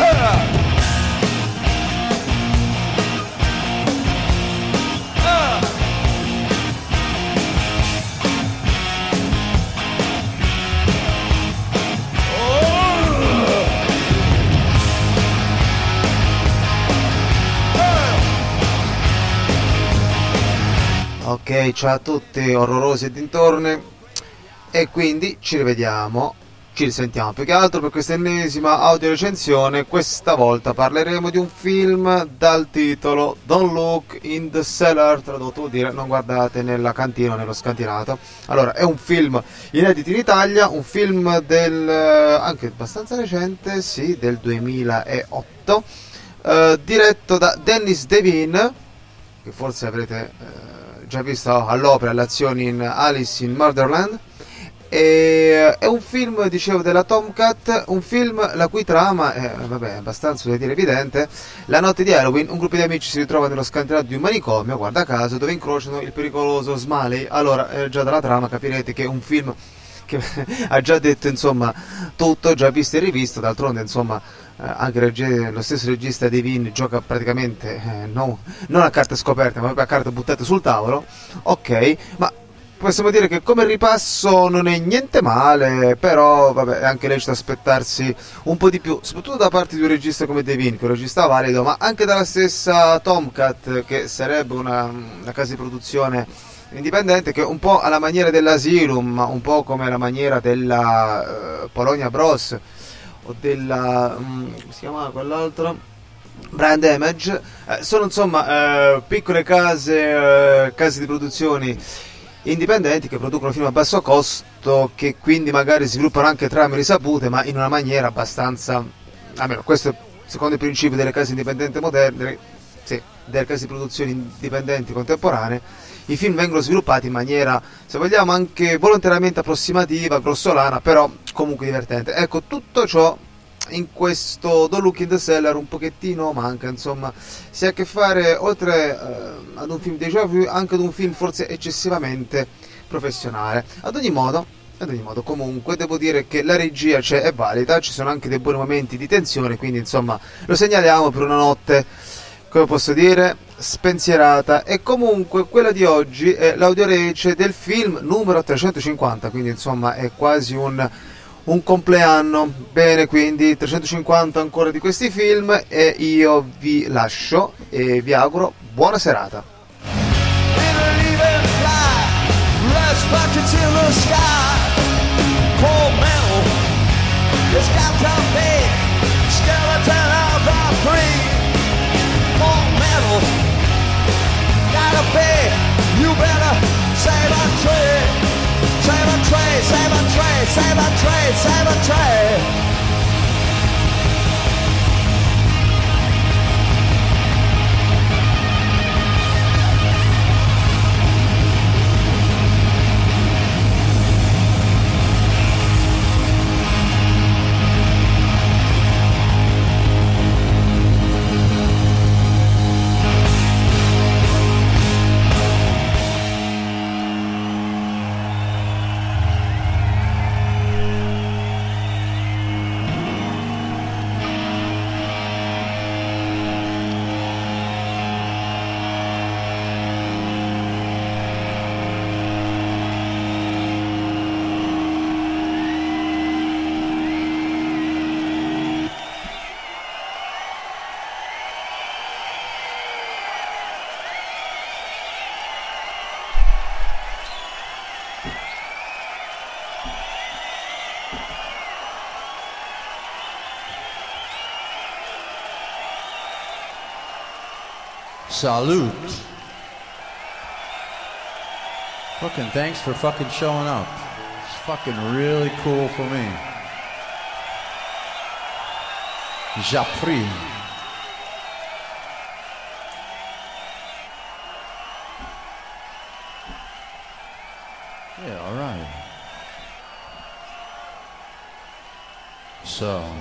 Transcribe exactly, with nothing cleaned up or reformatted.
Ok, ciao a tutti, orrorosi e dintorni, e quindi ci rivediamo, ci risentiamo più che altro per questa ennesima audio recensione. Questa volta parleremo di un film dal titolo Don't Look in the Cellar, tradotto vuol dire non guardate nella cantina o nello scantinato. Allora, è un film inedito in Italia, un film del anche abbastanza recente, sì, del duemilaotto, eh, diretto da Dennis Devine, che forse avrete eh, già visto all'opera le azioni in Alice in Murderland. E, è un film, dicevo, della Tomcat, un film la cui trama è vabbè, abbastanza da dire evidente. La notte di Halloween un gruppo di amici si ritrova nello scantinato di un manicomio, guarda caso, dove incrociano il pericoloso Smalley. Allora, eh, già dalla trama capirete che è un film che ha già detto insomma tutto, già visto e rivisto. D'altronde insomma eh, anche reg- lo stesso regista Devine gioca praticamente eh, no, non a carte scoperte ma proprio a carte buttate sul tavolo. Ok, ma possiamo dire che come ripasso non è niente male, però vabbè, è anche lecito aspettarsi un po' di più, soprattutto da parte di un regista come Devine, che è un regista valido, ma anche dalla stessa Tomcat, che sarebbe una, una casa di produzione indipendente, che un po' alla maniera dell'Asylum, ma un po' come la maniera della uh, Polonia Bros o della um, come si chiama quell'altro, Brand Damage, eh, sono insomma eh, piccole case, eh, case di produzioni indipendenti che producono film a basso costo, che quindi magari sviluppano anche trame risapute, ma in una maniera abbastanza, almeno questo è secondo il principio delle case indipendenti moderne, sì, delle case di produzione indipendenti contemporanee. I film vengono sviluppati in maniera, se vogliamo, anche volontariamente approssimativa, grossolana, però comunque divertente. Ecco, tutto ciò in questo Don't Look in the Cellar un pochettino manca, insomma, si ha a che fare, oltre eh, ad un film déjà vu, anche ad un film forse eccessivamente professionale. Ad ogni modo, ad ogni modo, comunque, devo dire che la regia c'è, è valida, ci sono anche dei buoni momenti di tensione, quindi insomma lo segnaliamo per una notte, come posso dire, spensierata. E comunque quella di oggi è l'audiorece del film numero trecentocinquanta, quindi insomma è quasi un, un compleanno. Bene, quindi trecentocinquanta ancora di questi film, e io vi lascio e vi auguro buona serata. Gotta pay, you better save a trade, save a trade, save a trade, save a trade, save a trade. Salute. Fucking thanks for fucking showing up. It's fucking really cool for me. J'appris. Yeah, all right. So